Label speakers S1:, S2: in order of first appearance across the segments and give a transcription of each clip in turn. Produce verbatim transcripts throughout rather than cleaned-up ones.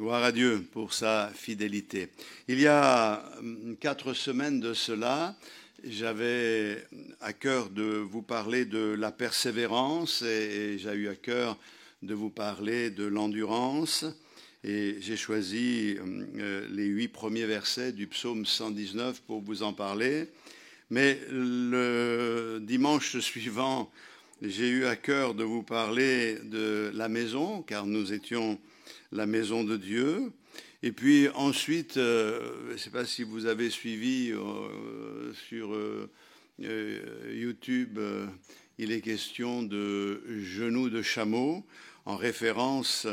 S1: Gloire à Dieu pour sa fidélité. Il y a quatre semaines de cela, j'avais à cœur de vous parler de la persévérance et j'ai eu à cœur de vous parler de l'endurance. Et j'ai choisi les huit premiers versets du psaume cent dix-neuf pour vous en parler. Mais le dimanche suivant, j'ai eu à cœur de vous parler de la maison, car nous étions la maison de Dieu. Et puis ensuite, euh, je ne sais pas si vous avez suivi euh, sur euh, YouTube, euh, il est question de genoux de chameau, en référence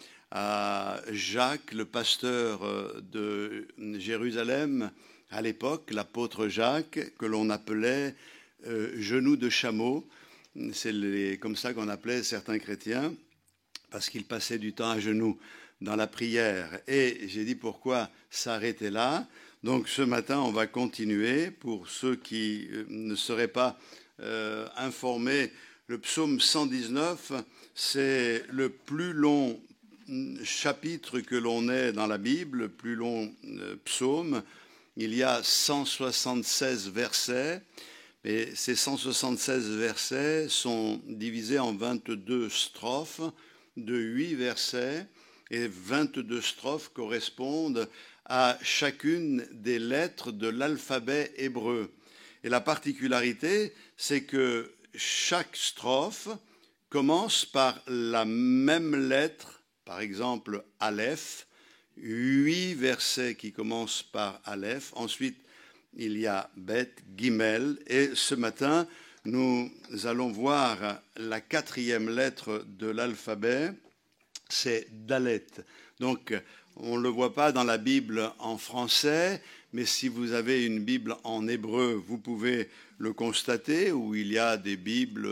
S1: à Jacques, le pasteur de Jérusalem à l'époque, l'apôtre Jacques, que l'on appelait euh, genoux de chameau. C'est les, comme ça qu'on appelait certains chrétiens, parce qu'ils passaient du temps à genoux dans la prière. Et j'ai dit pourquoi s'arrêter là. Donc ce matin, on va continuer. Pour ceux qui ne seraient pas euh, informés, le psaume cent dix-neuf, c'est le plus long chapitre que l'on ait dans la Bible, le plus long euh, psaume. Il y a cent soixante-seize versets. Et ces cent soixante-seize versets sont divisés en vingt-deux strophes de huit versets, et vingt-deux strophes correspondent à chacune des lettres de l'alphabet hébreu. Et la particularité, c'est que chaque strophe commence par la même lettre, par exemple Aleph, huit versets qui commencent par Aleph. Ensuite, il y a Bet, Gimel, et ce matin, nous allons voir la quatrième lettre de l'alphabet, c'est Dalet. Donc, on ne le voit pas dans la Bible en français, mais si vous avez une Bible en hébreu, vous pouvez le constater, où il y a des Bibles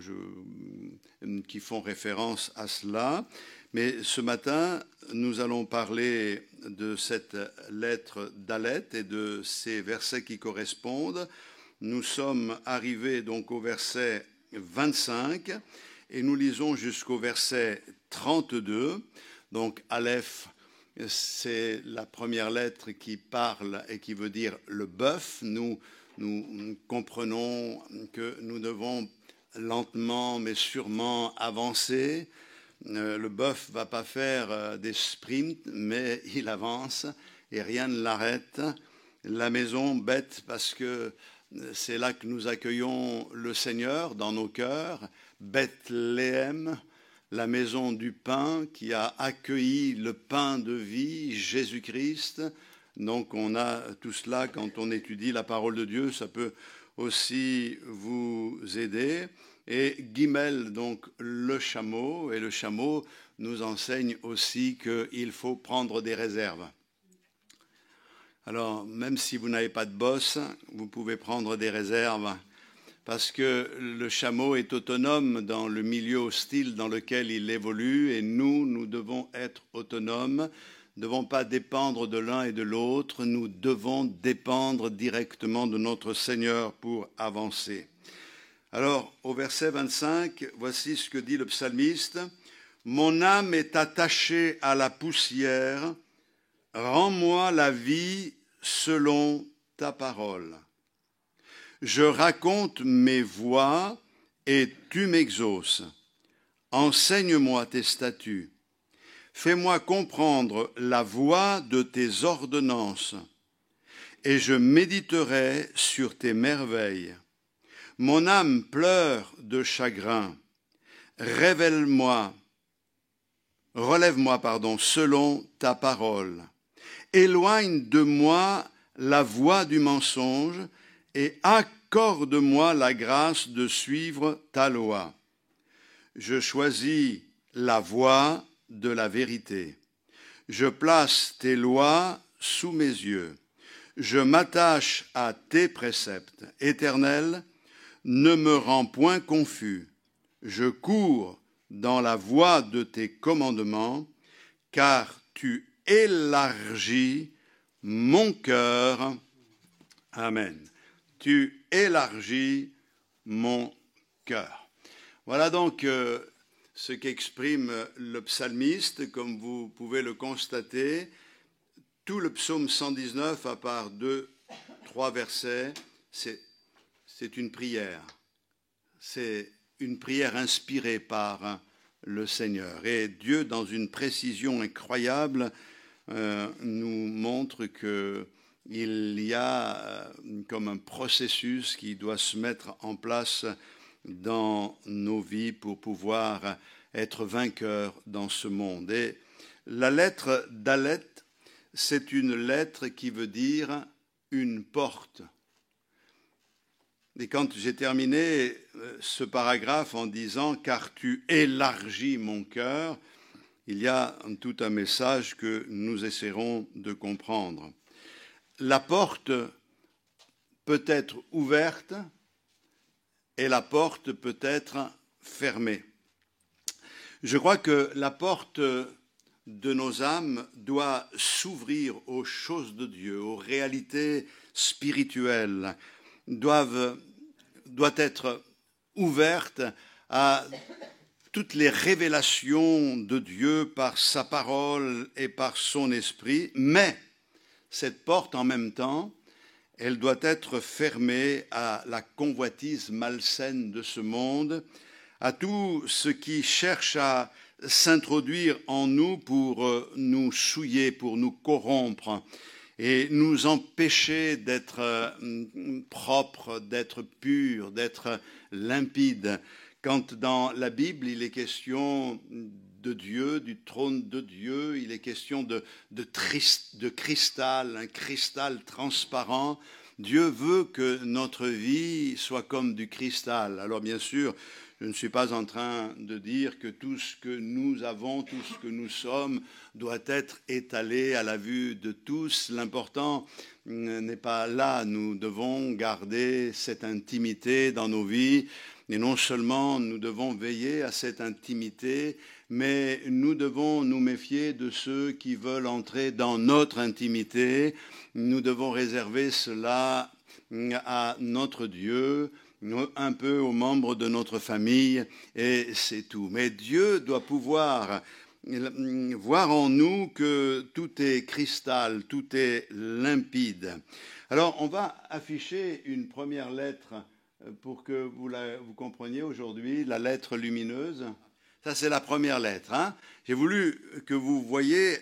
S1: je, qui font référence à cela. Mais ce matin, nous allons parler de cette lettre Dalet et de ces versets qui correspondent. Nous sommes arrivés donc au verset vingt-cinq et nous lisons jusqu'au verset trente-deux. Donc Aleph, c'est la première lettre qui parle et qui veut dire le bœuf. Nous, nous comprenons que nous devons lentement mais sûrement avancer. Le bœuf ne va pas faire des sprints, mais il avance et rien ne l'arrête. La maison bête parce que c'est là que nous accueillons le Seigneur dans nos cœurs. Bethléem, la maison du pain qui a accueilli le pain de vie, Jésus-Christ. Donc on a tout cela quand on étudie la parole de Dieu, ça peut aussi vous aider. Et Gimel, donc le chameau, et le chameau nous enseigne aussi qu'il faut prendre des réserves. Alors, même si vous n'avez pas de boss, vous pouvez prendre des réserves, parce que le chameau est autonome dans le milieu hostile dans lequel il évolue, et nous, nous devons être autonomes, ne devons pas dépendre de l'un et de l'autre, nous devons dépendre directement de notre Seigneur pour avancer. Alors, au verset vingt-cinq, voici ce que dit le psalmiste. « Mon âme est attachée à la poussière, rends-moi la vie selon ta parole. Je raconte mes voies et tu m'exauces. Enseigne-moi tes statuts. Fais-moi comprendre la voie de tes ordonnances, et je méditerai sur tes merveilles. Mon âme pleure de chagrin. Révèle-moi, relève-moi, pardon, selon ta parole. Éloigne de moi la voie du mensonge et accorde-moi la grâce de suivre ta loi. Je choisis la voie de la vérité. Je place tes lois sous mes yeux. Je m'attache à tes préceptes. Éternel, ne me rends point confus. Je cours dans la voie de tes commandements, car tu élargis mon cœur. Amen. Tu élargis mon cœur. Voilà donc euh, ce qu'exprime le psalmiste, comme vous pouvez le constater. Tout le psaume cent dix-neuf, à part deux, trois versets, c'est, c'est une prière. C'est une prière inspirée par le Seigneur. Et Dieu, dans une précision incroyable, euh, nous montre qu'il y a euh, comme un processus qui doit se mettre en place dans nos vies pour pouvoir être vainqueurs dans ce monde. Et la lettre d'Alet, c'est une lettre qui veut dire une porte. Et quand j'ai terminé ce paragraphe en disant « car tu élargis mon cœur », il y a tout un message que nous essaierons de comprendre. La porte peut être ouverte et la porte peut être fermée. Je crois que la porte de nos âmes doit s'ouvrir aux choses de Dieu, aux réalités spirituelles, doivent, doit être ouverte à toutes les révélations de Dieu par sa parole et par son esprit, mais cette porte en même temps, elle doit être fermée à la convoitise malsaine de ce monde, à tout ce qui cherche à s'introduire en nous pour nous souiller, pour nous corrompre et nous empêcher d'être propres, d'être purs, d'être limpides. Quand dans la Bible, il est question de Dieu, du trône de Dieu, il est question de, de, triste, de cristal, un cristal transparent. Dieu veut que notre vie soit comme du cristal. Alors bien sûr, je ne suis pas en train de dire que tout ce que nous avons, tout ce que nous sommes, doit être étalé à la vue de tous. L'important n'est pas là. Nous devons garder cette intimité dans nos vies. Et non seulement nous devons veiller à cette intimité, mais nous devons nous méfier de ceux qui veulent entrer dans notre intimité. Nous devons réserver cela à notre Dieu, un peu aux membres de notre famille, et c'est tout. Mais Dieu doit pouvoir voir en nous que tout est cristal, tout est limpide. Alors, on va afficher une première lettre pour que vous, la, vous compreniez aujourd'hui, la lettre lumineuse. Ça, c'est la première lettre. Hein. J'ai voulu que vous voyiez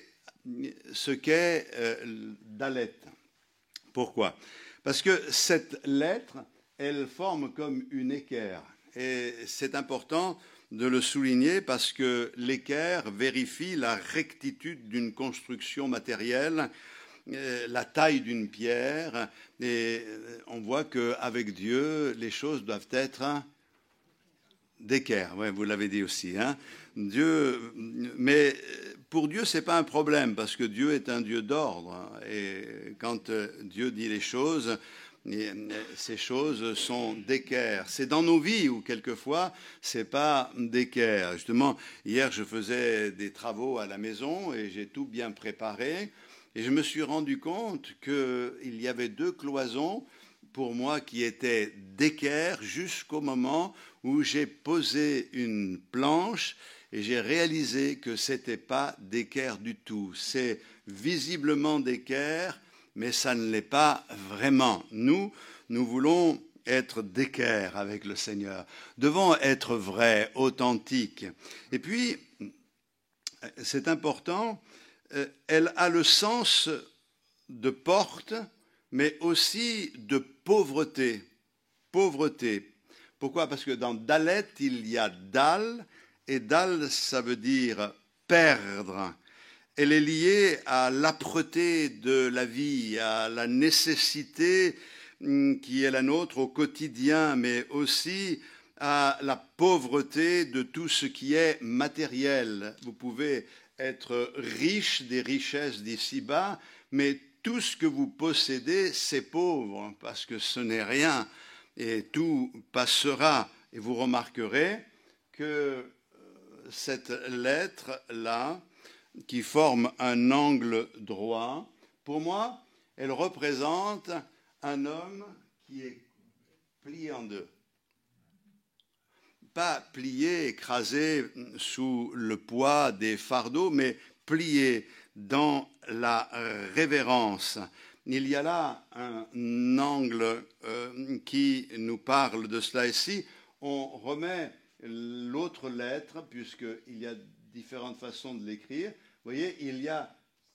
S1: ce qu'est euh, Dalet. Pourquoi? Parce que cette lettre, elle forme comme une équerre. Et c'est important de le souligner parce que l'équerre vérifie la rectitude d'une construction matérielle, la taille d'une pierre, et on voit qu'avec Dieu, les choses doivent être d'équerre. Ouais, vous l'avez dit aussi. Hein. Dieu, mais pour Dieu, ce n'est pas un problème, parce que Dieu est un Dieu d'ordre. Et quand Dieu dit les choses, ces choses sont d'équerre. C'est dans nos vies où, quelquefois, ce n'est pas d'équerre. Justement, hier, je faisais des travaux à la maison et j'ai tout bien préparé. Et je me suis rendu compte qu'il y avait deux cloisons pour moi qui étaient d'équerre jusqu'au moment où j'ai posé une planche et j'ai réalisé que ce n'était pas d'équerre du tout. C'est visiblement d'équerre, mais ça ne l'est pas vraiment. Nous, nous voulons être d'équerre avec le Seigneur, devons être vrais, authentiques. Et puis, c'est important, elle a le sens de porte, mais aussi de pauvreté. Pauvreté. Pourquoi? Parce que dans Dalet, il y a Dal, et Dal, ça veut dire perdre. Elle est liée à l'âpreté de la vie, à la nécessité qui est la nôtre au quotidien, mais aussi à la pauvreté de tout ce qui est matériel. Vous pouvez être riche des richesses d'ici-bas, mais tout ce que vous possédez, c'est pauvre, parce que ce n'est rien, et tout passera. Et vous remarquerez que cette lettre-là, qui forme un angle droit, pour moi, elle représente un homme qui est plié en deux. pas pliés, écrasés sous le poids des fardeaux, mais pliés dans la révérence. Il y a là un angle euh, qui nous parle de cela ici. On remet l'autre lettre, puisqu'il y a différentes façons de l'écrire. Vous voyez, il y a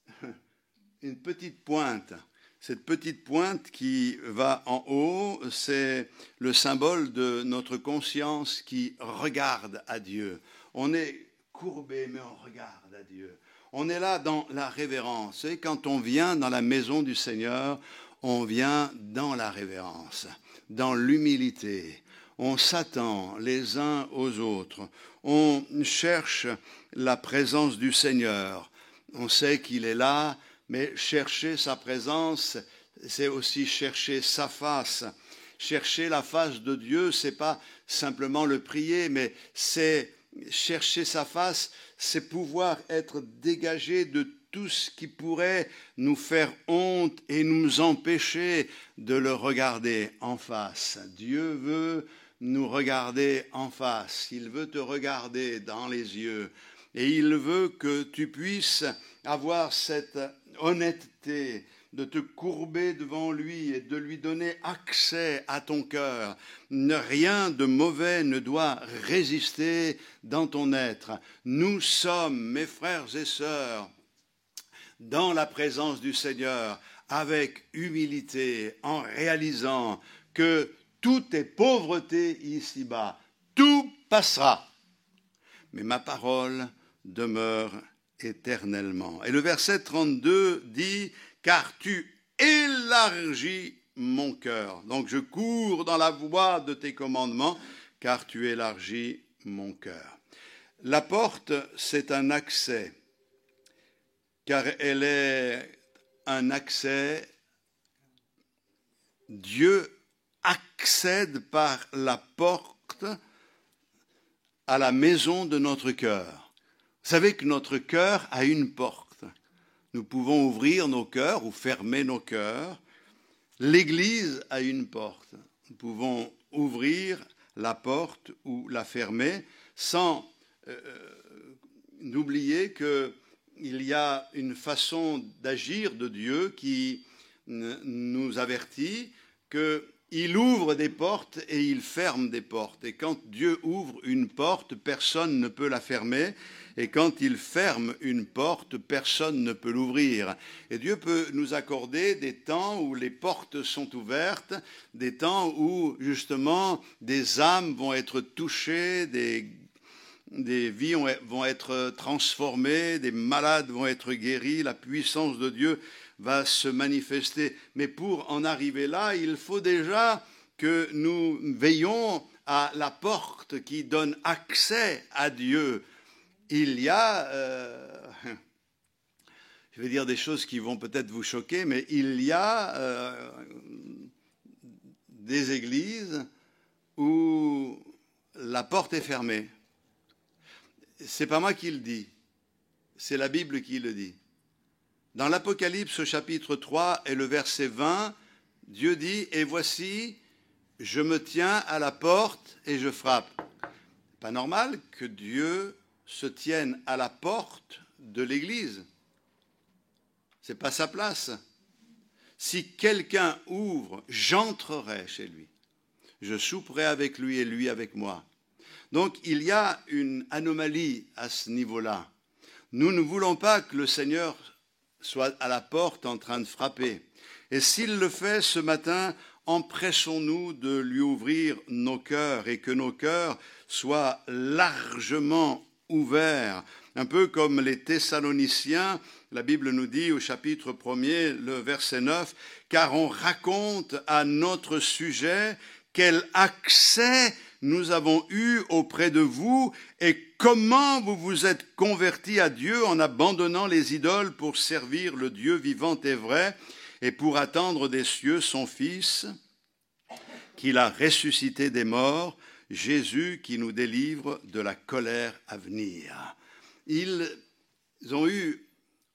S1: une petite pointe. Cette petite pointe qui va en haut, c'est le symbole de notre conscience qui regarde à Dieu. On est courbé, mais on regarde à Dieu. On est là dans la révérence. Et quand on vient dans la maison du Seigneur, on vient dans la révérence, dans l'humilité. On s'attend les uns aux autres. On cherche la présence du Seigneur. On sait qu'il est là, mais chercher sa présence, c'est aussi chercher sa face. Chercher la face de Dieu, ce n'est pas simplement le prier, mais c'est chercher sa face, c'est pouvoir être dégagé de tout ce qui pourrait nous faire honte et nous empêcher de le regarder en face. Dieu veut nous regarder en face. Il veut te regarder dans les yeux. Et il veut que tu puisses avoir cette honnêteté de te courber devant lui et de lui donner accès à ton cœur. Rien de mauvais ne doit résister dans ton être. Nous sommes, mes frères et sœurs, dans la présence du Seigneur, avec humilité, en réalisant que tout est pauvreté ici-bas. Tout passera. Mais ma parole demeure éternellement. Et le verset trente-deux dit « Car tu élargis mon cœur. » Donc je cours dans la voie de tes commandements, car tu élargis mon cœur. La porte, c'est un accès, car elle est un accès. Dieu accède par la porte à la maison de notre cœur. Vous savez que notre cœur a une porte. Nous pouvons ouvrir nos cœurs ou fermer nos cœurs. L'Église a une porte. Nous pouvons ouvrir la porte ou la fermer sans euh, n'oublier qu'il y a une façon d'agir de Dieu qui nous avertit qu'il ouvre des portes et il ferme des portes. Et quand Dieu ouvre une porte, personne ne peut la fermer. Et quand il ferme une porte, personne ne peut l'ouvrir. Et Dieu peut nous accorder des temps où les portes sont ouvertes, des temps où, justement, des âmes vont être touchées, des, des vies vont être transformées, des malades vont être guéris, la puissance de Dieu va se manifester. Mais pour en arriver là, il faut déjà que nous veillions à la porte qui donne accès à Dieu. Il y a, euh, je vais dire des choses qui vont peut-être vous choquer, mais il y a euh, des églises où la porte est fermée. C'est pas moi qui le dis, c'est la Bible qui le dit. Dans l'Apocalypse chapitre trois et le verset vingt, Dieu dit « Et voici, je me tiens à la porte et je frappe. » Pas normal que Dieu se tienne à la porte de l'Église. Ce n'est pas sa place. Si quelqu'un ouvre, j'entrerai chez lui. Je souperai avec lui et lui avec moi. Donc il y a une anomalie à ce niveau-là. Nous ne voulons pas que le Seigneur soit à la porte en train de frapper. Et s'il le fait ce matin, empressons-nous de lui ouvrir nos cœurs et que nos cœurs soient largement ouverts. Un peu comme les Thessaloniciens, la Bible nous dit au chapitre premier, le verset neuf, « Car on raconte à notre sujet quel accès nous avons eu auprès de vous et comment vous vous êtes convertis à Dieu en abandonnant les idoles pour servir le Dieu vivant et vrai et pour attendre des cieux son Fils qu'il a ressuscité des morts, Jésus qui nous délivre de la colère à venir. » Ils ont eu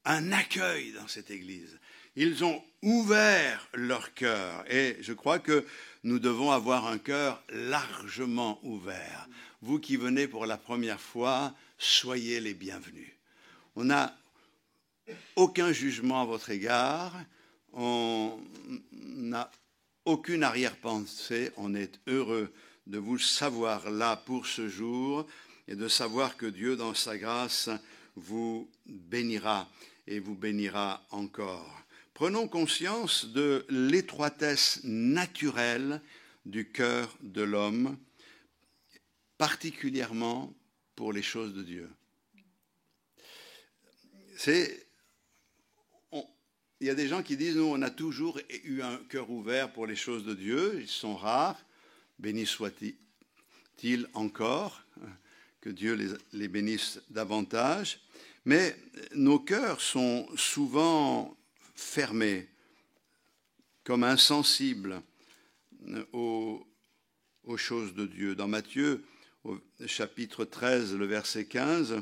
S1: un accueil dans cette Église. Ils ont ouvert leur cœur et je crois que nous devons avoir un cœur largement ouvert. Vous qui venez pour la première fois, soyez les bienvenus. On n'a aucun jugement à votre égard, on n'a aucune arrière-pensée, on est heureux de vous savoir là pour ce jour et de savoir que Dieu, dans sa grâce, vous bénira et vous bénira encore. Prenons conscience de l'étroitesse naturelle du cœur de l'homme, particulièrement pour les choses de Dieu. C'est, on, il y a des gens qui disent, nous, on a toujours eu un cœur ouvert pour les choses de Dieu, ils sont rares, béni soit-il encore, que Dieu les, les bénisse davantage, mais nos cœurs sont souvent fermés, comme insensibles aux, aux choses de Dieu. Dans Matthieu, au chapitre treize, le verset quinze,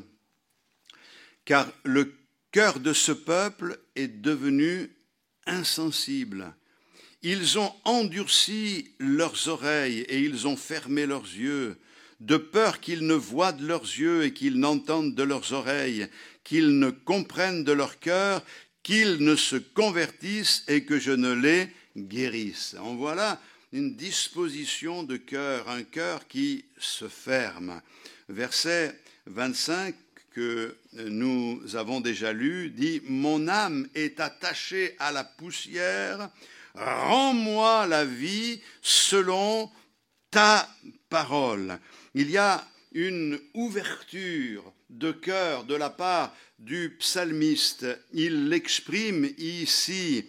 S1: « Car le cœur de ce peuple est devenu insensible. Ils ont endurci leurs oreilles et ils ont fermé leurs yeux, de peur qu'ils ne voient de leurs yeux et qu'ils n'entendent de leurs oreilles, qu'ils ne comprennent de leur cœur, qu'ils ne se convertissent et que je ne les guérisse. » En voilà une disposition de cœur, un cœur qui se ferme. Verset vingt-cinq que nous avons déjà lu dit « Mon âme est attachée à la poussière, rends-moi la vie selon ta parole. » Il y a une ouverture de cœur de la part du psalmiste. Il l'exprime ici.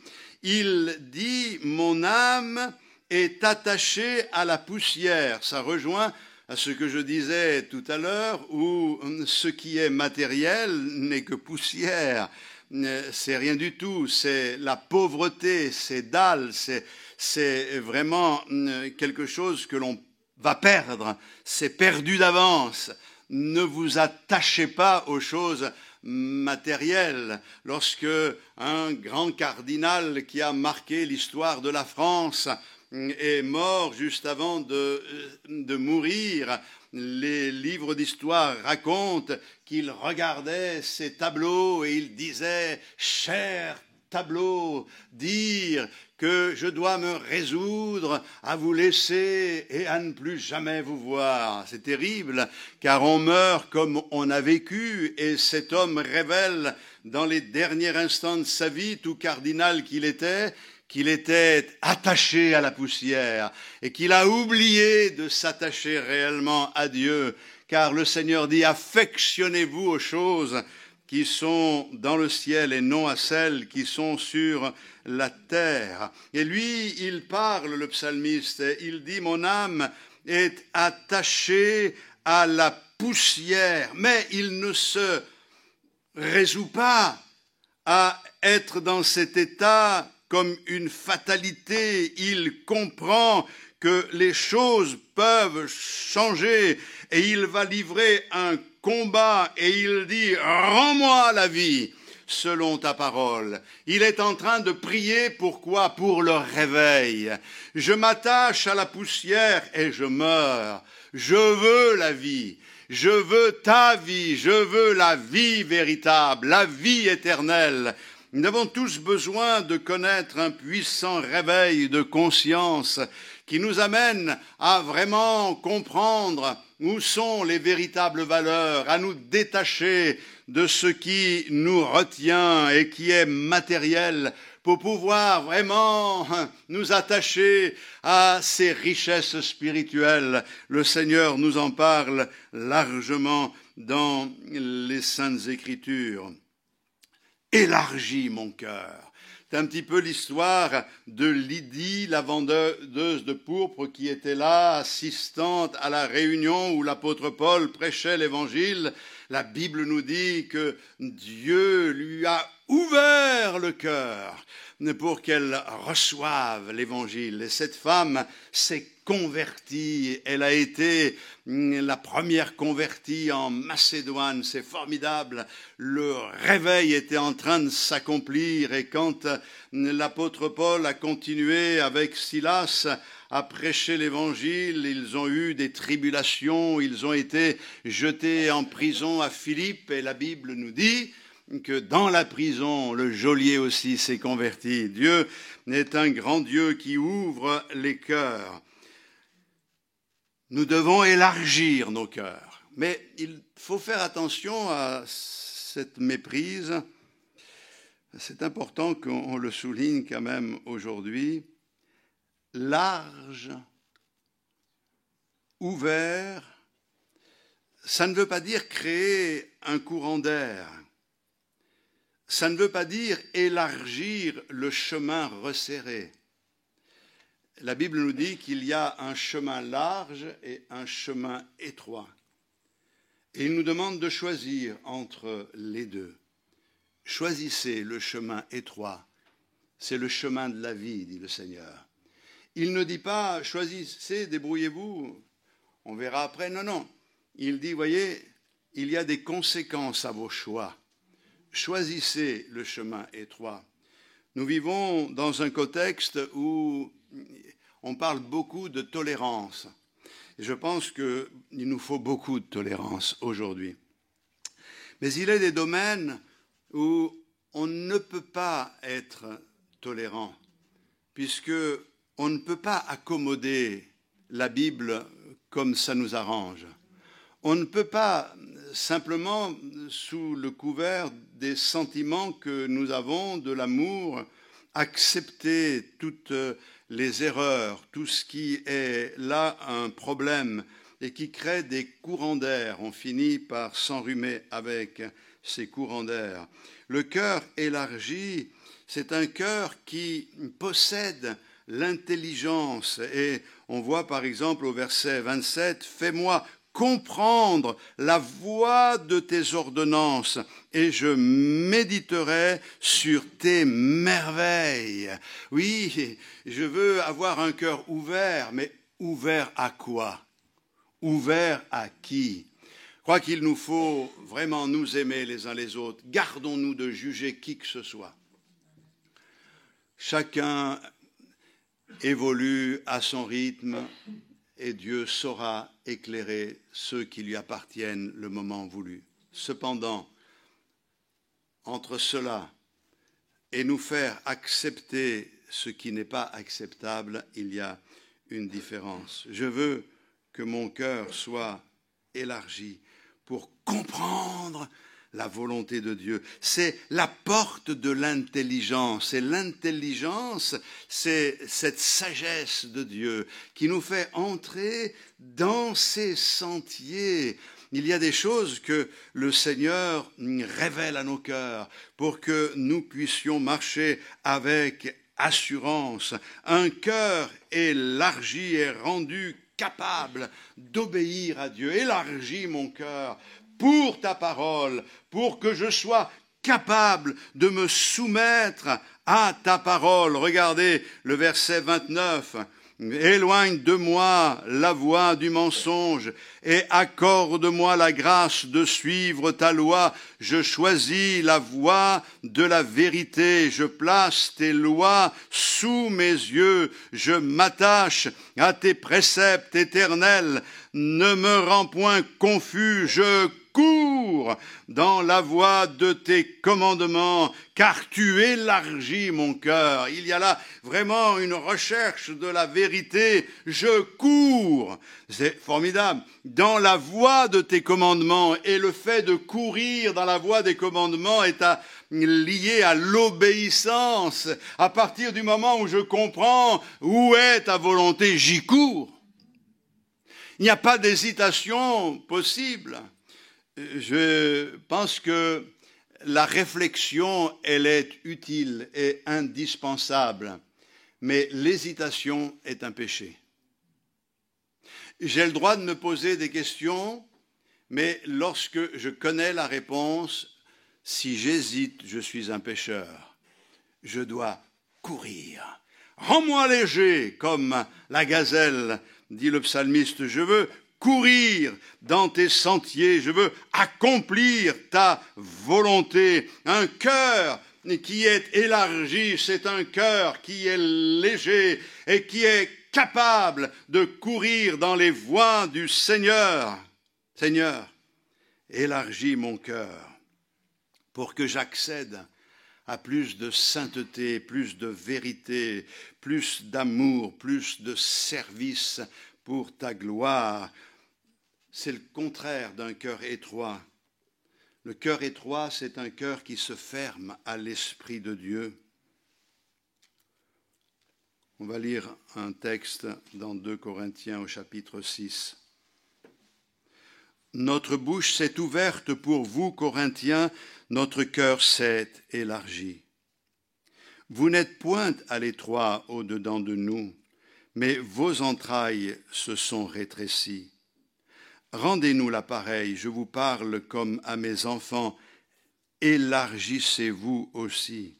S1: Il dit « Mon âme est attachée à la poussière ». Ça rejoint à ce que je disais tout à l'heure, où ce qui est matériel n'est que poussière. C'est rien du tout, c'est la pauvreté, c'est dalle, c'est, c'est vraiment quelque chose que l'on va perdre, c'est perdu d'avance. Ne vous attachez pas aux choses matérielles. Lorsque un grand cardinal qui a marqué l'histoire de la France est mort juste avant de, de mourir, les livres d'histoire racontent qu'il regardait ces tableaux et il disait « Cher tableau, dire que je dois me résoudre à vous laisser et à ne plus jamais vous voir. » C'est terrible, car on meurt comme on a vécu, et cet homme révèle dans les derniers instants de sa vie, tout cardinal qu'il était, qu'il était attaché à la poussière et qu'il a oublié de s'attacher réellement à Dieu, car le Seigneur dit « Affectionnez-vous aux choses qui sont dans le ciel et non à celles qui sont sur la terre. » Et lui, il parle, le psalmiste, il dit « Mon âme est attachée à la poussière », mais il ne se résout pas à être dans cet état comme une fatalité. Il comprend que les choses peuvent changer et il va livrer un combat et il dit « Rends-moi la vie selon ta parole ». Il est en train de prier, pourquoi ? Pour le réveil. Je m'attache à la poussière et je meurs. Je veux la vie. Je veux ta vie. Je veux la vie véritable, la vie éternelle. Nous avons tous besoin de connaître un puissant réveil de conscience qui nous amène à vraiment comprendre où sont les véritables valeurs, à nous détacher de ce qui nous retient et qui est matériel pour pouvoir vraiment nous attacher à ces richesses spirituelles. Le Seigneur nous en parle largement dans les Saintes Écritures. Élargis mon cœur. C'est un petit peu l'histoire de Lydie, la vendeuse de pourpre, qui était là, assistante à la réunion où l'apôtre Paul prêchait l'évangile. La Bible nous dit que Dieu lui a ouvert ouvert le cœur pour qu'elle reçoive l'Évangile. Et cette femme s'est convertie. Elle a été la première convertie en Macédoine. C'est formidable. Le réveil était en train de s'accomplir. Et quand l'apôtre Paul a continué avec Silas à prêcher l'Évangile, ils ont eu des tribulations. Ils ont été jetés en prison à Philippe. Et la Bible nous dit que dans la prison, le geôlier aussi s'est converti. Dieu est un grand Dieu qui ouvre les cœurs. Nous devons élargir nos cœurs. Mais il faut faire attention à cette méprise. C'est important qu'on le souligne quand même aujourd'hui. Large, ouvert, ça ne veut pas dire créer un courant d'air. Ça ne veut pas dire élargir le chemin resserré. La Bible nous dit qu'il y a un chemin large et un chemin étroit. Et il nous demande de choisir entre les deux. Choisissez le chemin étroit. C'est le chemin de la vie, dit le Seigneur. Il ne dit pas, choisissez, débrouillez-vous, on verra après. Non, non. Il dit, voyez, il y a des conséquences à vos choix. Choisissez le chemin étroit. Nous vivons dans un contexte où on parle beaucoup de tolérance. Et je pense qu'il nous faut beaucoup de tolérance aujourd'hui. Mais il y a des domaines où on ne peut pas être tolérant, puisque on ne peut pas accommoder la Bible comme ça nous arrange. On ne peut pas simplement, sous le couvert des sentiments que nous avons, de l'amour, accepter toutes les erreurs, tout ce qui est là un problème et qui crée des courants d'air. On finit par s'enrhumer avec ces courants d'air. Le cœur élargi, c'est un cœur qui possède l'intelligence. Et on voit par exemple au verset vingt-sept, « Fais-moi comprendre la voie de tes ordonnances, et je méditerai sur tes merveilles. » Oui, je veux avoir un cœur ouvert, mais ouvert à quoi? Ouvert à qui? Je crois qu'il nous faut vraiment nous aimer les uns les autres. Gardons-nous de juger qui que ce soit. Chacun évolue à son rythme, et Dieu saura éclairer ceux qui lui appartiennent le moment voulu. Cependant, entre cela et nous faire accepter ce qui n'est pas acceptable, il y a une différence. Je veux que mon cœur soit élargi pour comprendre la volonté de Dieu. C'est la porte de l'intelligence. Et l'intelligence, c'est cette sagesse de Dieu qui nous fait entrer dans ses sentiers. Il y a des choses que le Seigneur révèle à nos cœurs pour que nous puissions marcher avec assurance. Un cœur élargi est rendu capable d'obéir à Dieu. Élargis mon cœur pour ta parole, pour que je sois capable de me soumettre à ta parole. Regardez le verset vingt-neuf. Éloigne de moi la voie du mensonge et accorde-moi la grâce de suivre ta loi. Je choisis la voie de la vérité. Je place tes lois sous mes yeux. Je m'attache à tes préceptes éternels. Ne me rends point confus. Je cours dans la voie de tes commandements, car tu élargis mon cœur. Il y a là vraiment une recherche de la vérité. Je cours. C'est formidable. Dans la voie de tes commandements. Et le fait de courir dans la voie des commandements est à, lié à l'obéissance. À partir du moment où je comprends où est ta volonté, j'y cours. Il n'y a pas d'hésitation possible. Je pense que la réflexion, elle est utile et indispensable, mais l'hésitation est un péché. J'ai le droit de me poser des questions, mais lorsque je connais la réponse, si j'hésite, je suis un pécheur. je dois courir. Rends-moi léger comme la gazelle, dit le psalmiste. Je veux courir dans tes sentiers, je veux accomplir ta volonté. Un cœur qui est élargi, c'est un cœur qui est léger et qui est capable de courir dans les voies du Seigneur. Seigneur, élargis mon cœur pour que j'accède à plus de sainteté, plus de vérité, plus d'amour, plus de service pour ta gloire. C'est le contraire d'un cœur étroit. Le cœur étroit, c'est un cœur qui se ferme à l'Esprit de Dieu. On va lire un texte dans deux Corinthiens au chapitre six. Notre bouche s'est ouverte pour vous, Corinthiens, notre cœur s'est élargi. Vous n'êtes point à l'étroit au-dedans de nous, mais vos entrailles se sont rétrécies. Rendez-nous l'appareil, je vous parle comme à mes enfants, élargissez-vous aussi.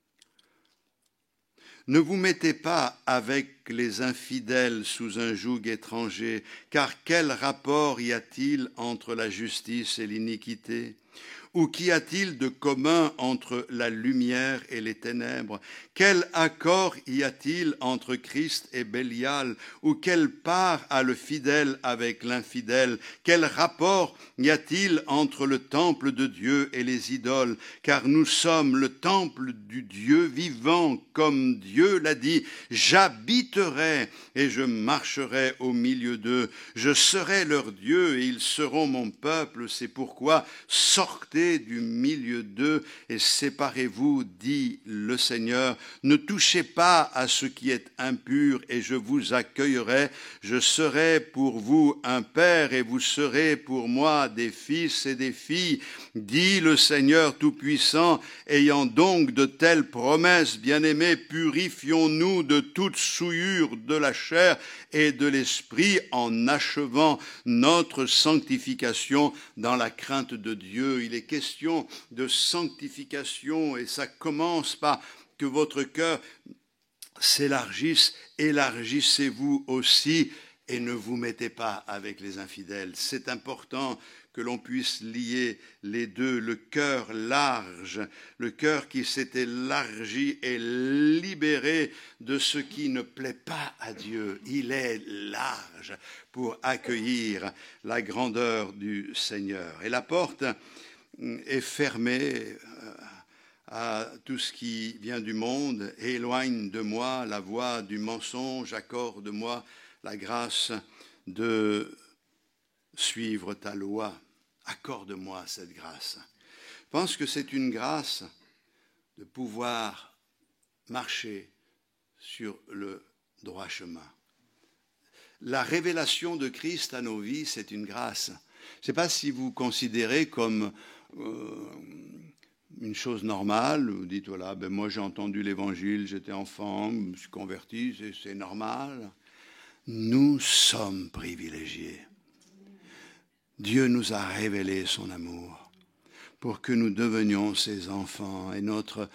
S1: Ne vous mettez pas avec les infidèles sous un joug étranger, car quel rapport y a-t-il entre la justice et l'iniquité ? Ou qu'y a-t-il de commun entre la lumière et les ténèbres ? Quel accord y a-t-il entre Christ et Bélial ? Ou quelle part a le fidèle avec l'infidèle ? Quel rapport y a-t-il entre le temple de Dieu et les idoles ? Car nous sommes le temple du Dieu vivant, comme Dieu l'a dit. J'habiterai et je marcherai au milieu d'eux. Je serai leur Dieu et ils seront mon peuple. C'est pourquoi sortez du milieu d'eux et séparez-vous, dit le Seigneur. Ne touchez pas à ce qui est impur et je vous accueillerai. Je serai pour vous un père et vous serez pour moi des fils et des filles, dit le Seigneur Tout-Puissant. Ayant donc de telles promesses, bien-aimés, purifions-nous de toute souillure de la chair et de l'esprit en achevant notre sanctification dans la crainte de Dieu. Il est question de sanctification et ça commence par que votre cœur s'élargisse. Élargissez-vous aussi et ne vous mettez pas avec les infidèles. C'est important que l'on puisse lier les deux, le cœur large, le cœur qui s'est élargi et libéré de ce qui ne plaît pas à Dieu. Il est large pour accueillir la grandeur du Seigneur. Et la porte est fermée à tout ce qui vient du monde. Éloigne de moi la voie du mensonge, accorde-moi la grâce de suivre ta loi. Accorde-moi cette grâce. Je pense que c'est une grâce de pouvoir marcher sur le droit chemin. La révélation de Christ à nos vies, c'est une grâce. Je ne sais pas si vous considérez comme euh, une chose normale, vous dites, voilà, ben moi j'ai entendu l'évangile, j'étais enfant, je me suis converti, c'est, c'est normal. Nous sommes privilégiés. Dieu nous a révélé son amour pour que nous devenions ses enfants. Et notre,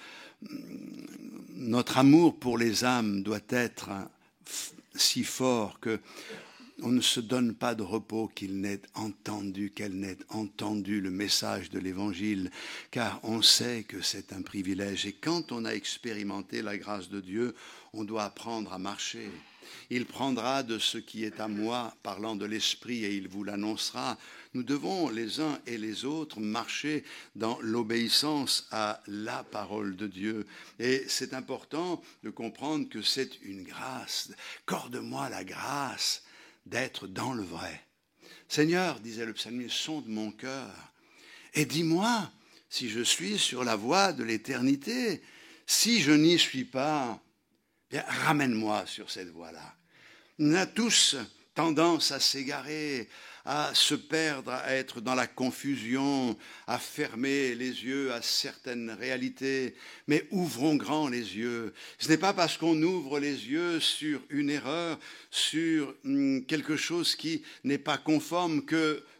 S1: notre amour pour les âmes doit être si fort que on ne se donne pas de repos qu'il n'ait entendu, qu'elle n'ait entendu le message de l'Évangile, car on sait que c'est un privilège. Et quand on a expérimenté la grâce de Dieu, on doit apprendre à marcher. Il prendra de ce qui est à moi, parlant de l'Esprit, et il vous l'annoncera. Nous devons, les uns et les autres, marcher dans l'obéissance à la parole de Dieu. Et c'est important de comprendre que c'est une grâce. Accorde-moi la grâce d'être dans le vrai. Seigneur, disait le psalmiste, sonde mon cœur et dis-moi si je suis sur la voie de l'éternité. Si je n'y suis pas, bien, ramène-moi sur cette voie-là. On a tous tendance à s'égarer, à se perdre, à être dans la confusion, à fermer les yeux à certaines réalités. Mais ouvrons grand les yeux. Ce n'est pas parce qu'on ouvre les yeux sur une erreur, sur quelque chose qui n'est pas conforme, que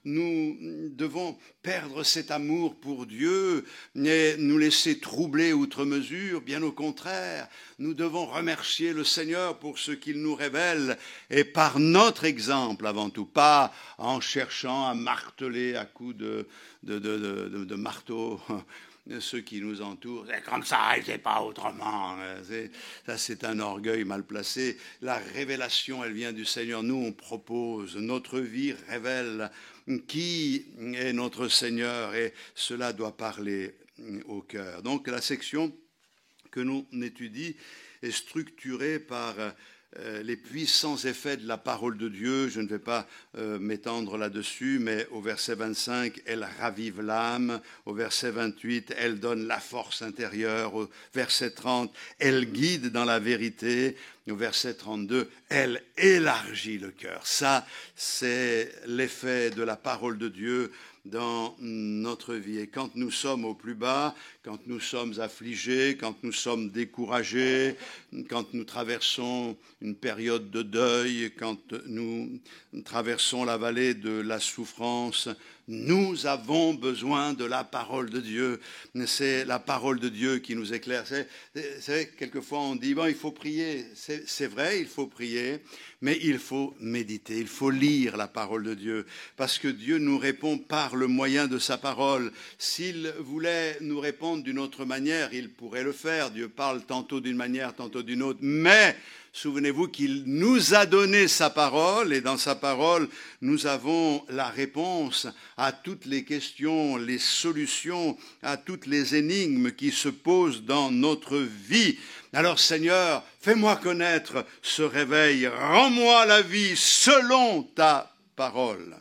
S1: nous devons perdre cet amour pour Dieu et nous laisser troubler outre mesure. Bien au contraire, nous devons remercier le Seigneur pour ce qu'il nous révèle et par notre exemple avant tout, pas en cherchant à marteler à coups de, de, de, de, de marteau ceux qui nous entourent. C'est comme ça et c'est pas autrement. C'est, ça, c'est un orgueil mal placé. La révélation, elle vient du Seigneur. Nous, on propose. Notre vie révèle qui est notre Seigneur et cela doit parler au cœur. Donc, la section que nous étudions est structurée par Euh, les puissants effets de la parole de Dieu. Je ne vais pas euh, m'étendre là-dessus, mais au verset vingt-cinq, elle ravive l'âme. Au verset vingt-huit, elle donne la force intérieure. Au verset trente, elle guide dans la vérité. Au verset trente-deux, elle élargit le cœur. Ça, c'est l'effet de la parole de Dieu dans notre vie. Et quand nous sommes au plus bas, quand nous sommes affligés, quand nous sommes découragés, quand nous traversons une période de deuil, quand nous traversons la vallée de la souffrance, nous avons besoin de la parole de Dieu. C'est la parole de Dieu qui nous éclaire. C'est, c'est, quelquefois on dit, bon, il faut prier. C'est, c'est vrai, il faut prier, mais il faut méditer, il faut lire la parole de Dieu, parce que Dieu nous répond par le moyen de sa parole. S'il voulait nous répondre d'une autre manière, il pourrait le faire. Dieu parle tantôt d'une manière, tantôt d'une autre, mais souvenez-vous qu'il nous a donné sa parole et dans sa parole, nous avons la réponse à toutes les questions, les solutions, à toutes les énigmes qui se posent dans notre vie. Alors Seigneur, fais-moi connaître ce réveil, rends-moi la vie selon ta parole.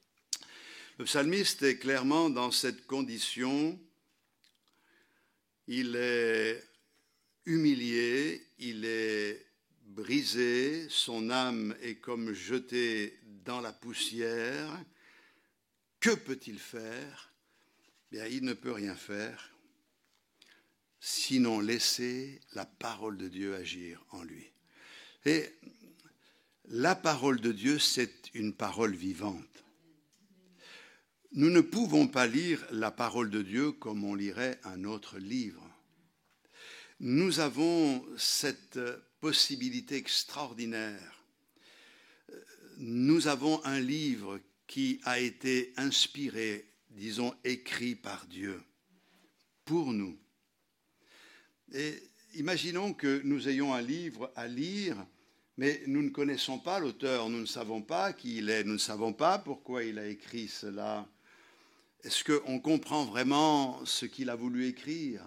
S1: Le psalmiste est clairement dans cette condition. Il est humilié, il est brisé, son âme est comme jetée dans la poussière. Que peut-il faire? Bien, il ne peut rien faire, sinon laisser la parole de Dieu agir en lui. Et la parole de Dieu, c'est une parole vivante. Nous ne pouvons pas lire la parole de Dieu comme on lirait un autre livre. Nous avons cette possibilité extraordinaire. Nous avons un livre qui a été inspiré, disons, écrit par Dieu, pour nous. Et imaginons que nous ayons un livre à lire, mais nous ne connaissons pas l'auteur, nous ne savons pas qui il est, nous ne savons pas pourquoi il a écrit cela. Est-ce qu'on comprend vraiment ce qu'il a voulu écrire?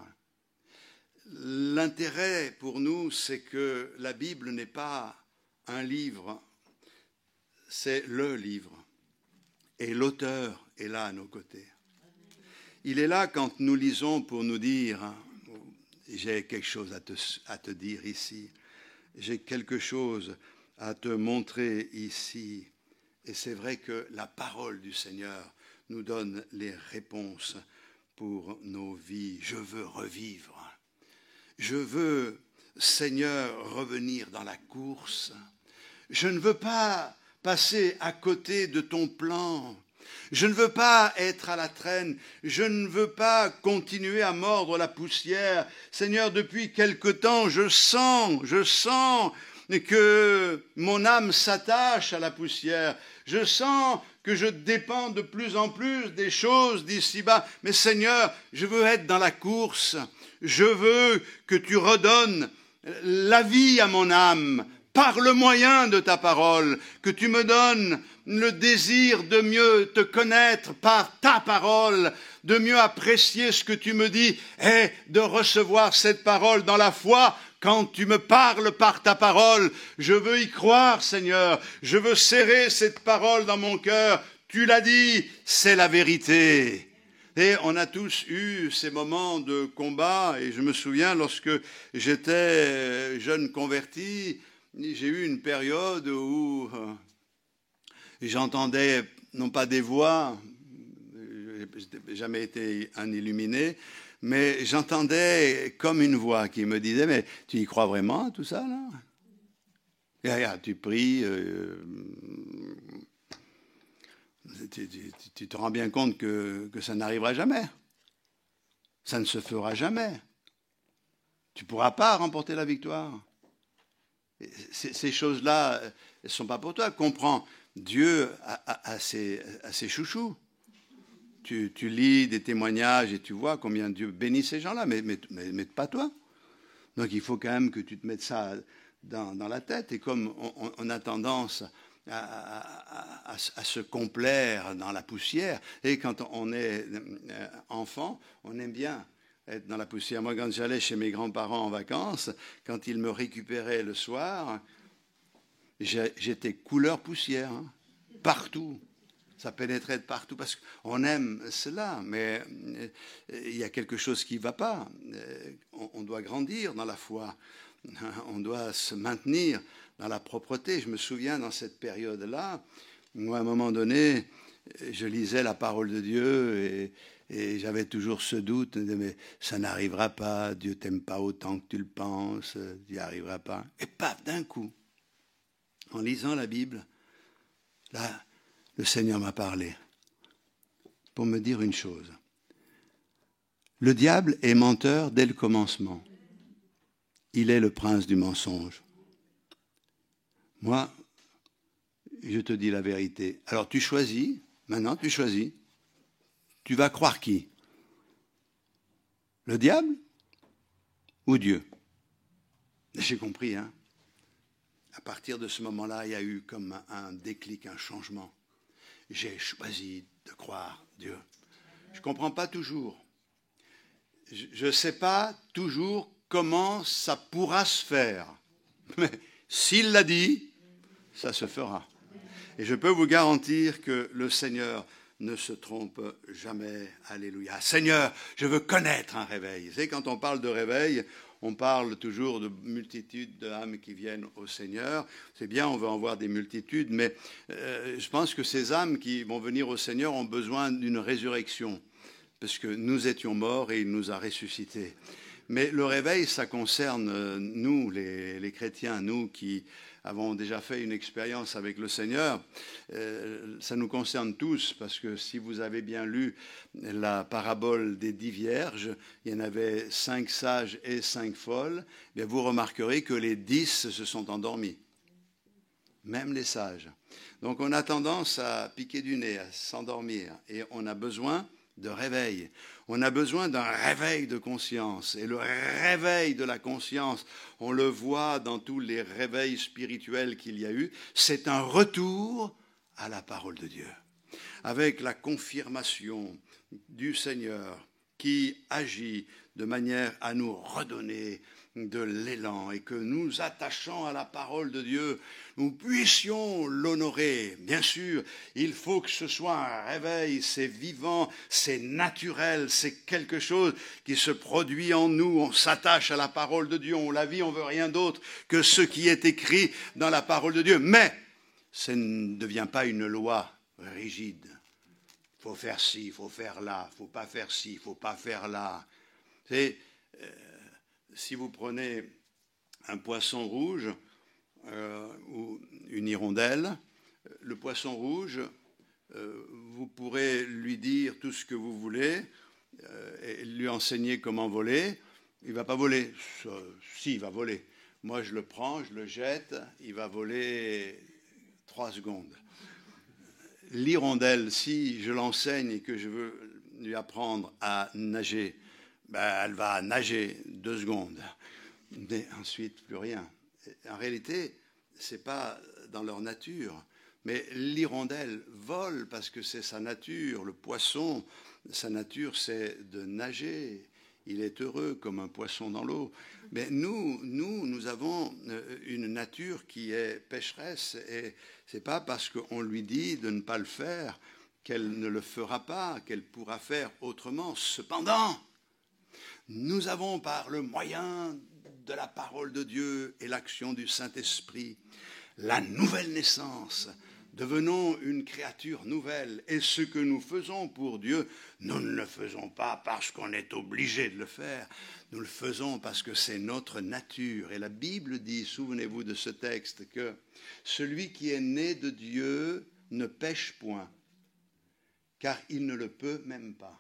S1: L'intérêt pour nous, c'est que la Bible n'est pas un livre, c'est le livre. Et l'auteur est là à nos côtés. Il est là quand nous lisons pour nous dire, j'ai quelque chose à te, à te dire ici, j'ai quelque chose à te montrer ici. Et c'est vrai que la parole du Seigneur nous donne les réponses pour nos vies. Je veux revivre. Je veux, Seigneur, revenir dans la course. Je ne veux pas passer à côté de ton plan. Je ne veux pas être à la traîne. Je ne veux pas continuer à mordre la poussière. Seigneur, depuis quelque temps, je sens, je sens que mon âme s'attache à la poussière. Je sens que je dépends de plus en plus des choses d'ici-bas. Mais Seigneur, je veux être dans la course. Je veux que tu redonnes la vie à mon âme par le moyen de ta parole, que tu me donnes le désir de mieux te connaître par ta parole, de mieux apprécier ce que tu me dis et de recevoir cette parole dans la foi. Quand tu me parles par ta parole, je veux y croire, Seigneur. Je veux serrer cette parole dans mon cœur. Tu l'as dit, c'est la vérité. Et on a tous eu ces moments de combat. Et je me souviens, lorsque j'étais jeune converti, j'ai eu une période où j'entendais, non pas des voix, je n'ai jamais été un illuminé, mais j'entendais comme une voix qui me disait, mais tu y crois vraiment à tout ça, là? Et regarde, tu pries, euh, Tu, tu, tu te rends bien compte que, que ça n'arrivera jamais. Ça ne se fera jamais. Tu ne pourras pas remporter la victoire. Ces, ces choses-là, elles ne sont pas pour toi. Comprends, Dieu a, a, a, ses, a ses chouchous. Tu, tu lis des témoignages et tu vois combien Dieu bénit ces gens-là, mais, mais, mais, mais pas toi. Donc il faut quand même que tu te mettes ça dans, dans la tête. Et comme on, on a tendance à, à, à, à se complaire dans la poussière, et quand on est enfant, on aime bien être dans la poussière. Moi, quand j'allais chez mes grands-parents en vacances, quand ils me récupéraient le soir, j'étais couleur poussière, hein, partout. Ça pénétrait de partout parce qu'on aime cela, mais il y a quelque chose qui ne va pas. On doit grandir dans la foi, on doit se maintenir dans la propreté. Je me souviens dans cette période-là, moi à un moment donné, je lisais la parole de Dieu et, et j'avais toujours ce doute, mais ça n'arrivera pas, Dieu t'aime pas autant que tu le penses, tu n'y arriveras pas. Et paf, d'un coup, en lisant la Bible, là, le Seigneur m'a parlé pour me dire une chose. Le diable est menteur dès le commencement. Il est le prince du mensonge. Moi, je te dis la vérité. Alors tu choisis, maintenant tu choisis. Tu vas croire qui? Le diable ou Dieu? J'ai compris, hein? À partir de ce moment-là, il y a eu comme un, un déclic, un changement. J'ai choisi de croire Dieu. Je ne comprends pas toujours. Je ne sais pas toujours comment ça pourra se faire. Mais s'il l'a dit, ça se fera. Et je peux vous garantir que le Seigneur ne se trompe jamais. Alléluia. Seigneur, je veux connaître un réveil. Vous savez, quand on parle de réveil, on parle toujours de multitudes d'âmes qui viennent au Seigneur. C'est bien, on veut en voir des multitudes, mais euh, je pense que ces âmes qui vont venir au Seigneur ont besoin d'une résurrection, parce que nous étions morts et il nous a ressuscités. Mais le réveil, ça concerne nous, les, les chrétiens, nous qui avons déjà fait une expérience avec le Seigneur. Euh, ça nous concerne tous, parce que si vous avez bien lu la parabole des dix vierges, il y en avait cinq sages et cinq folles, bien vous remarquerez que les dix se sont endormis, même les sages. Donc on a tendance à piquer du nez, à s'endormir, et on a besoin de réveil. On a besoin d'un réveil de conscience. Et le réveil de la conscience, on le voit dans tous les réveils spirituels qu'il y a eu, c'est un retour à la parole de Dieu. Avec la confirmation du Seigneur qui agit de manière à nous redonner de l'élan et que nous attachant à la parole de Dieu, nous puissions l'honorer. Bien sûr, il faut que ce soit un réveil, c'est vivant, c'est naturel, c'est quelque chose qui se produit en nous. On s'attache à la parole de Dieu, on la vit, on ne veut rien d'autre que ce qui est écrit dans la parole de Dieu. Mais ça ne devient pas une loi rigide. Il faut faire ci, il faut faire là, il ne faut pas faire ci, il ne faut pas faire là. C'est... Euh, Si vous prenez un poisson rouge euh, ou une hirondelle, le poisson rouge, euh, vous pourrez lui dire tout ce que vous voulez euh, et lui enseigner comment voler. Il ne va pas voler. Si, il va voler. Moi, je le prends, je le jette, il va voler trois secondes. L'hirondelle, si je l'enseigne et que je veux lui apprendre à nager, ben, elle va nager deux secondes, mais ensuite plus rien. En réalité, ce n'est pas dans leur nature, mais l'hirondelle vole parce que c'est sa nature. Le poisson, sa nature, c'est de nager. Il est heureux comme un poisson dans l'eau. Mais nous, nous, nous avons une nature qui est pécheresse, et ce n'est pas parce qu'on lui dit de ne pas le faire qu'elle ne le fera pas, qu'elle pourra faire autrement. Cependant, nous avons par le moyen de la parole de Dieu et l'action du Saint-Esprit la nouvelle naissance. Devenons une créature nouvelle. Et ce que nous faisons pour Dieu, nous ne le faisons pas parce qu'on est obligé de le faire. Nous le faisons parce que c'est notre nature. Et la Bible dit, souvenez-vous de ce texte, que celui qui est né de Dieu ne pêche point. car il ne le peut même pas.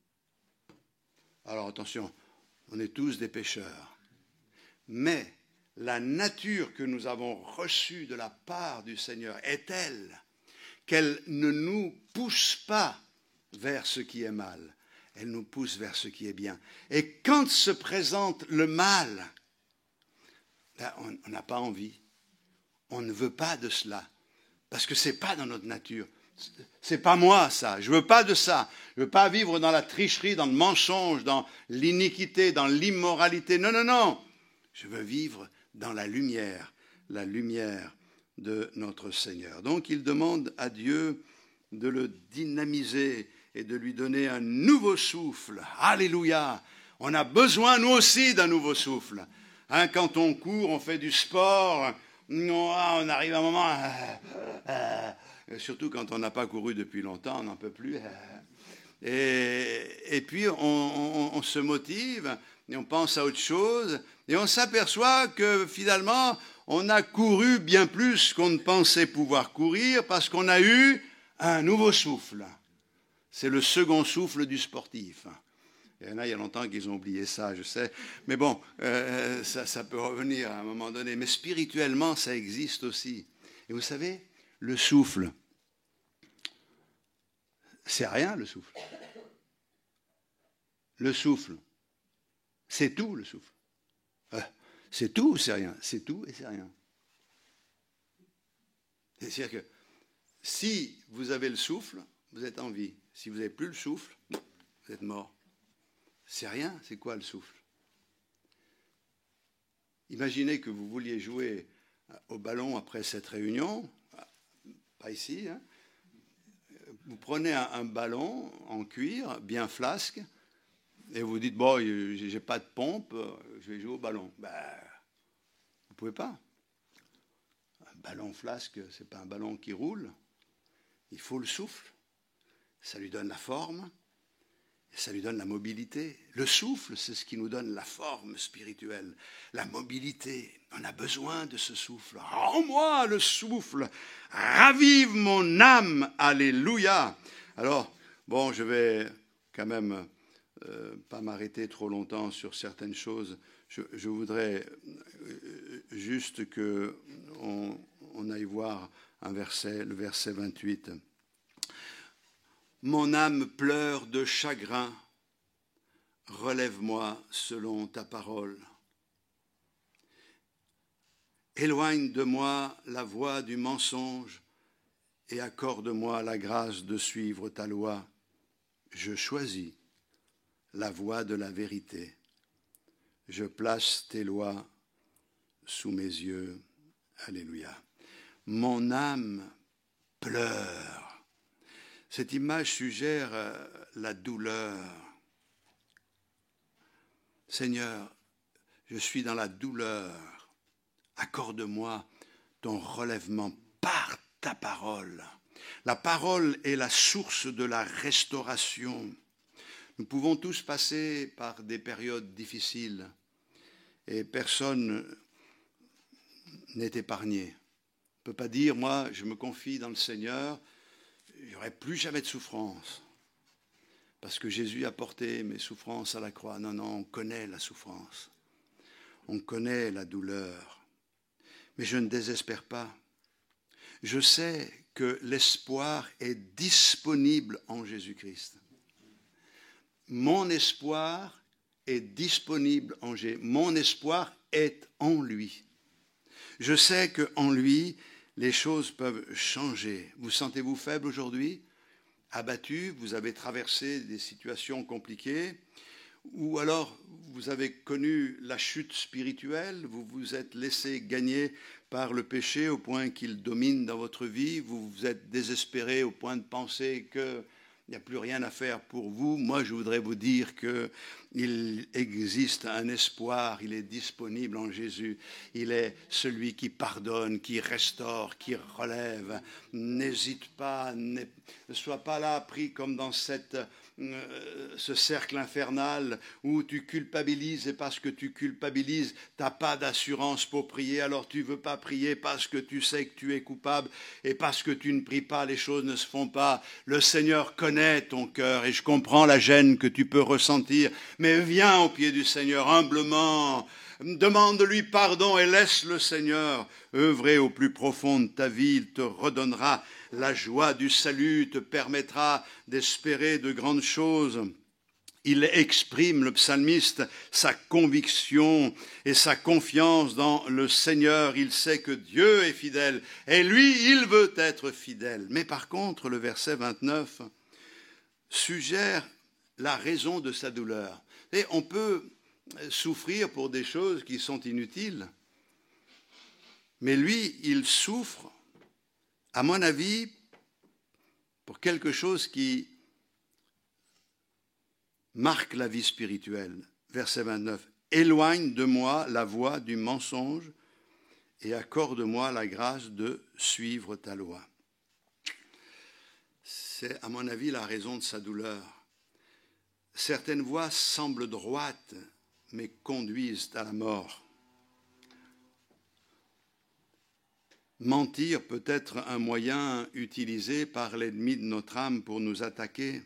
S1: Alors attention, on est tous des pécheurs. Mais la nature que nous avons reçue de la part du Seigneur est telle qu'elle ne nous pousse pas vers ce qui est mal. Elle nous pousse vers ce qui est bien. Et quand se présente le mal, là, on n'a pas envie. On ne veut pas de cela. Parce que ce n'est pas dans notre nature. C'est pas moi, ça. Je veux pas de ça. Je veux pas vivre dans la tricherie, dans le mensonge, dans l'iniquité, dans l'immoralité. Non, non, non. Je veux vivre dans la lumière, la lumière de notre Seigneur. Donc, il demande à Dieu de le dynamiser et de lui donner un nouveau souffle. Alléluia. On a besoin, nous aussi, d'un nouveau souffle. Hein, quand on court, on fait du sport, on arrive à un moment... Euh, euh, surtout quand on n'a pas couru depuis longtemps, on n'en peut plus. Et, et puis, on, on, on se motive, et on pense à autre chose, et on s'aperçoit que finalement, on a couru bien plus qu'on ne pensait pouvoir courir, parce qu'on a eu un nouveau souffle. C'est le second souffle du sportif. Il y en a, il y a longtemps qu'ils ont oublié ça, je sais. Mais bon, euh, ça, ça peut revenir à un moment donné. Mais spirituellement, ça existe aussi. Et vous savez, le souffle, c'est rien le souffle. Le souffle, c'est tout le souffle. Euh, c'est tout ou c'est rien? C'est tout et c'est rien. C'est-à-dire que si vous avez le souffle, vous êtes en vie. Si vous n'avez plus le souffle, vous êtes mort. C'est rien, c'est quoi le souffle? Imaginez que vous vouliez jouer au ballon après cette réunion, pas ici, hein. Vous prenez un, un ballon en cuir, bien flasque, et vous dites, bon, j'ai pas de pompe, je vais jouer au ballon. Ben, vous ne pouvez pas. Un ballon flasque, ce n'est pas un ballon qui roule. Il faut le souffle. Ça lui donne la forme, et ça lui donne la mobilité. Le souffle, c'est ce qui nous donne la forme spirituelle, la mobilité. On a besoin de ce souffle. Rends-moi le souffle, ravive mon âme, alléluia. Alors, bon, je vais quand même euh, pas m'arrêter trop longtemps sur certaines choses. Je, je voudrais juste qu'on on aille voir un verset, le verset vingt-huit. Mon âme pleure de chagrin, relève-moi selon ta parole. Éloigne de moi la voie du mensonge et accorde-moi la grâce de suivre ta loi. Je choisis la voie de la vérité. Je place tes lois sous mes yeux. Alléluia. Mon âme pleure. Cette image suggère la douleur. Seigneur, je suis dans la douleur. Accorde-moi ton relèvement par ta parole. La parole est la source de la restauration. Nous pouvons tous passer par des périodes difficiles et personne n'est épargné. On ne peut pas dire, moi, je me confie dans le Seigneur, il n'y aurait plus jamais de souffrance. Parce que Jésus a porté mes souffrances à la croix. Non, non, on connaît la souffrance. On connaît la douleur. Mais je ne désespère pas. Je sais que l'espoir est disponible en Jésus-Christ. Mon espoir est disponible en Jésus. Mon espoir est en lui. Je sais qu'en lui, les choses peuvent changer. Vous sentez-vous faible aujourd'hui? Abattu? Vous avez traversé des situations compliquées? Ou alors vous avez connu la chute spirituelle? Vous vous êtes laissé gagner par le péché au point qu'il domine dans votre vie? Vous vous êtes désespéré au point de penser que il n'y a plus rien à faire pour vous? Moi, je voudrais vous dire qu'il existe un espoir, il est disponible en Jésus. Il est celui qui pardonne, qui restaure, qui relève. N'hésite pas, ne sois pas là pris comme dans cette euh, ce cercle infernal où tu culpabilises et parce que tu culpabilises, tu n'as pas d'assurance pour prier, alors tu ne veux pas prier parce que tu sais que tu es coupable et parce que tu ne pries pas, les choses ne se font pas. Le Seigneur connaît ton cœur et je comprends la gêne que tu peux ressentir, mais viens au pied du Seigneur humblement. Demande-lui pardon et laisse le Seigneur œuvrer au plus profond de ta vie. Il te redonnera la joie du salut, te permettra d'espérer de grandes choses. Il exprime, le psalmiste, sa conviction et sa confiance dans le Seigneur. Il sait que Dieu est fidèle et lui, il veut être fidèle. Mais par contre, le verset vingt-neuf suggère la raison de sa douleur. Et on peut souffrir pour des choses qui sont inutiles. Mais lui, il souffre, à mon avis, pour quelque chose qui marque la vie spirituelle. Verset vingt-neuf. Éloigne de moi la voie du mensonge et accorde-moi la grâce de suivre ta loi. C'est, à mon avis, la raison de sa douleur. Certaines voies semblent droites, mais conduisent à la mort. Mentir peut être un moyen utilisé par l'ennemi de notre âme pour nous attaquer.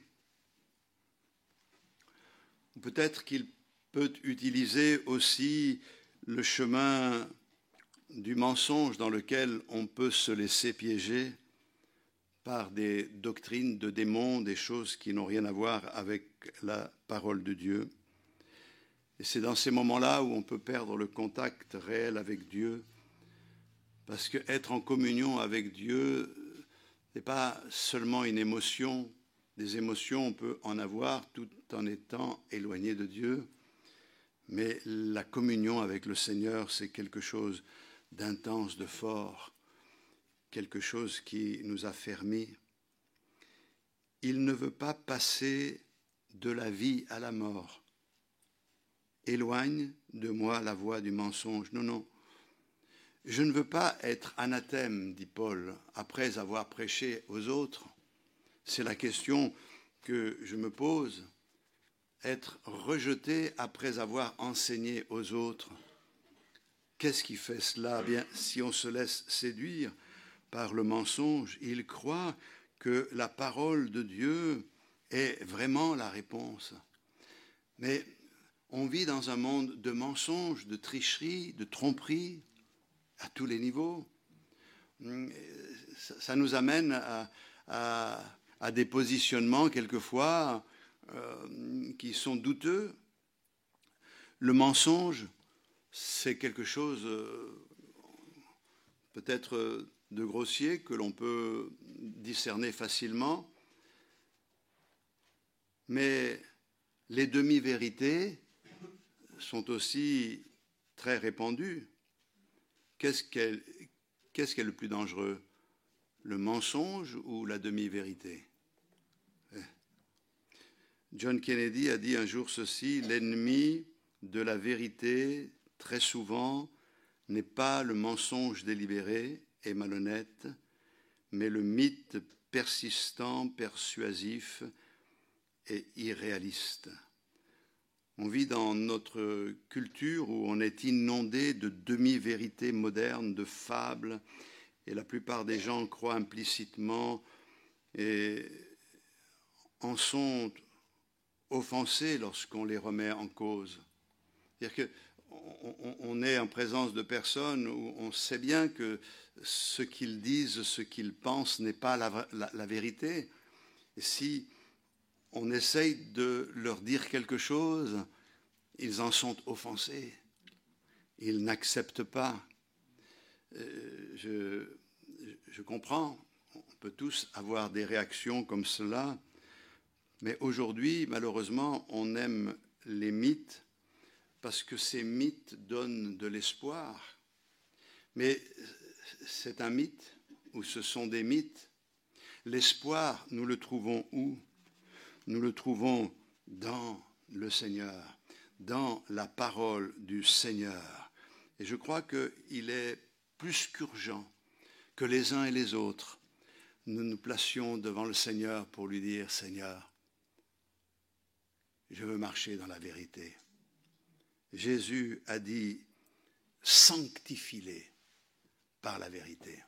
S1: Peut-être qu'il peut utiliser aussi le chemin du mensonge dans lequel on peut se laisser piéger par des doctrines de démons, des choses qui n'ont rien à voir avec la parole de Dieu. Et c'est dans ces moments-là où on peut perdre le contact réel avec Dieu, parce qu'être en communion avec Dieu, ce n'est pas seulement une émotion. Des émotions, on peut en avoir tout en étant éloigné de Dieu, mais la communion avec le Seigneur, c'est quelque chose d'intense, de fort, quelque chose qui nous affermit. Il ne veut pas passer de la vie à la mort. Éloigne de moi la voie du mensonge. Non, non. Je ne veux pas être anathème, dit Paul, après avoir prêché aux autres. C'est la question que je me pose. Être rejeté après avoir enseigné aux autres. Qu'est-ce qui fait cela? Bien, si on se laisse séduire par le mensonge, il croit que la parole de Dieu est vraiment la réponse. Mais on vit dans un monde de mensonges, de tricheries, de tromperies, à tous les niveaux. Ça nous amène à, à, à des positionnements quelquefois euh, qui sont douteux. Le mensonge, c'est quelque chose euh, peut-être de grossier que l'on peut discerner facilement, mais les demi-vérités sont aussi très répandues. Qu'est-ce qu'est, qu'est-ce qui est le plus dangereux? Le mensonge ou la demi-vérité? John Kennedy a dit un jour ceci: l'ennemi de la vérité, très souvent, n'est pas le mensonge délibéré et malhonnête, mais le mythe persistant, persuasif et irréaliste. On vit dans notre culture où on est inondé de demi-vérités modernes, de fables, et la plupart des gens croient implicitement et en sont offensés lorsqu'on les remet en cause. C'est-à-dire qu'on est en présence de personnes où on sait bien que ce qu'ils disent, ce qu'ils pensent n'est pas la, la, la vérité. Et si on essaye de leur dire quelque chose, ils en sont offensés. Ils n'acceptent pas. Euh, je, je comprends, on peut tous avoir des réactions comme cela, mais aujourd'hui, malheureusement, on aime les mythes parce que ces mythes donnent de l'espoir. Mais c'est un mythe ou ce sont des mythes. L'espoir, nous le trouvons où? Nous le trouvons dans le Seigneur, dans la parole du Seigneur. Et je crois qu'il est plus qu'urgent que les uns et les autres, nous nous placions devant le Seigneur pour lui dire: Seigneur, je veux marcher dans la vérité. Jésus a dit, sanctifie-les par la vérité.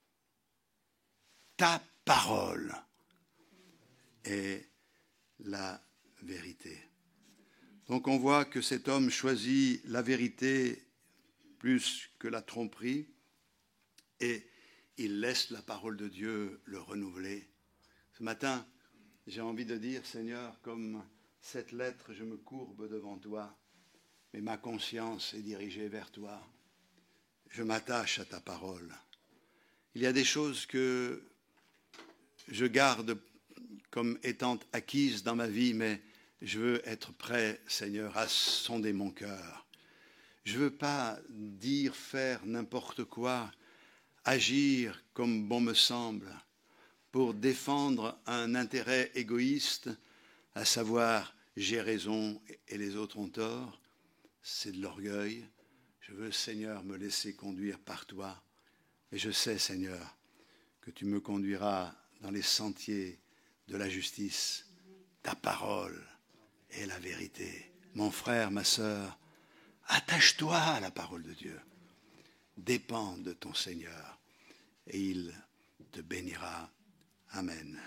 S1: Ta parole est la vérité. Donc on voit que cet homme choisit la vérité plus que la tromperie et il laisse la parole de Dieu le renouveler. Ce matin, j'ai envie de dire, Seigneur, comme cette lettre, je me courbe devant toi, mais ma conscience est dirigée vers toi. Je m'attache à ta parole. Il y a des choses que je garde comme étant acquises dans ma vie, mais je veux être prêt, Seigneur, à sonder mon cœur. Je ne veux pas dire, faire n'importe quoi, agir comme bon me semble, pour défendre un intérêt égoïste, à savoir j'ai raison et les autres ont tort. C'est de l'orgueil. Je veux, Seigneur, me laisser conduire par toi. Et je sais, Seigneur, que tu me conduiras dans les sentiers de la justice. Ta parole est la vérité. Mon frère, ma sœur, attache-toi à la parole de Dieu. Dépends de ton Seigneur et il te bénira. Amen.